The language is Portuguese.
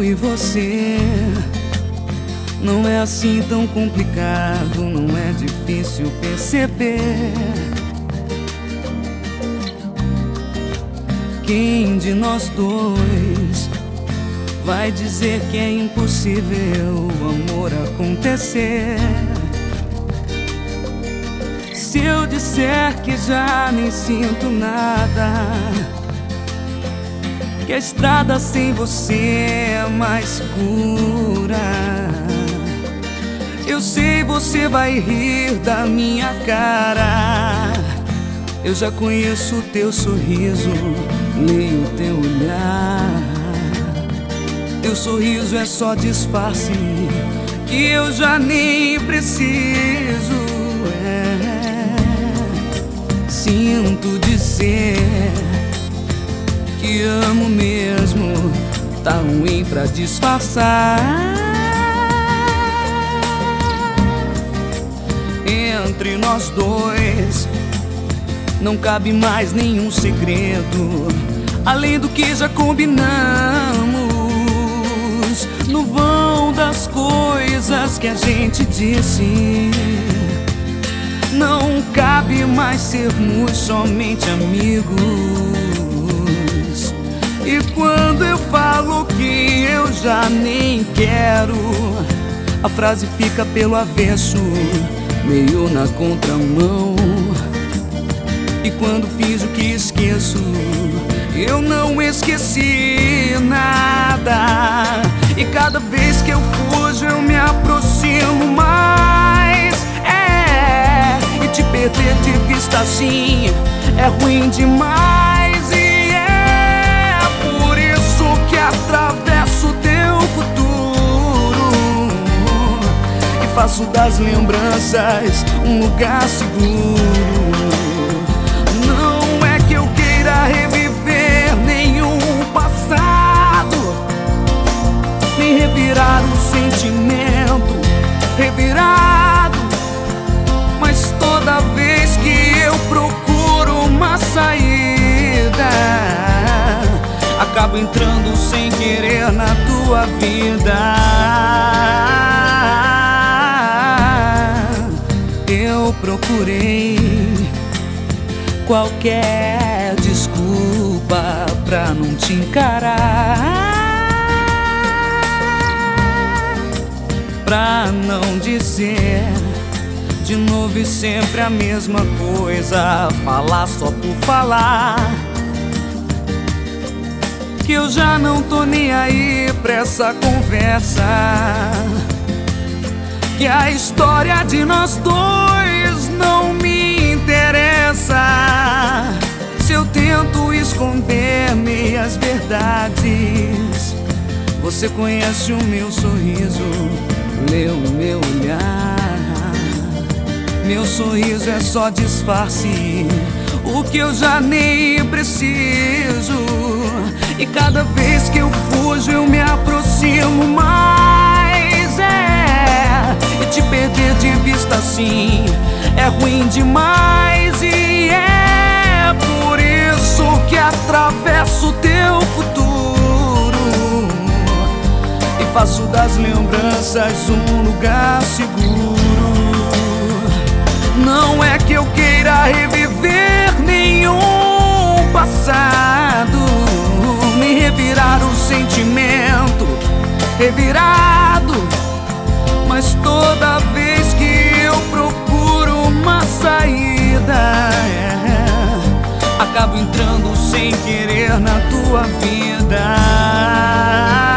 e você. Não é assim tão complicado, não é difícil perceber. Quem de nós dois vai dizer que é impossível o amor acontecer? Se eu disser que já nem sinto nada, que a estrada sem você é mais segura, eu sei você vai rir da minha cara. Eu já conheço o teu sorriso, leio o teu olhar. Teu sorriso é só disfarce que eu já nem preciso. Sinto dizer que amo mesmo, tá ruim pra disfarçar. Entre nós dois não cabe mais nenhum segredo, além do que já combinamos. No vão das coisas que a gente disse, não cabe mais sermos somente amigos. E quando eu falo que eu já nem quero, a frase fica pelo avesso, meio na contramão. E quando fiz o que esqueço, eu não esqueci nada. E cada vez que eu fujo eu me aproximo mais. E te perder de vista assim é ruim demais. E é por isso que atravesso teu futuro e faço das lembranças um lugar seguro. Não é que eu queira reviver nenhum passado, nem revirar o sentimento revirado, mas toda vez que eu procuro uma saída, acabo entrando sem querer na tua vida. Eu procurei qualquer desculpa pra não te encarar, pra não dizer de novo e sempre a mesma coisa, falar só por falar, que eu já não tô nem aí pra essa conversa, que a história de nós dois não me interessa. Se eu tento esconder meias verdades, você conhece o meu sorriso, lê o meu olhar. Meu sorriso é só disfarce, o que eu já nem preciso. E cada vez que eu fujo eu me aproximo mais. E te perder de vista assim é ruim demais. E é por isso que atravesso teu futuro e faço das lembranças um lugar seguro. Não é que eu queira reviver nenhum passado, nem revirar o sentimento revirado, mas toda vez que eu procuro uma saída, acabo entrando sem querer na tua vida.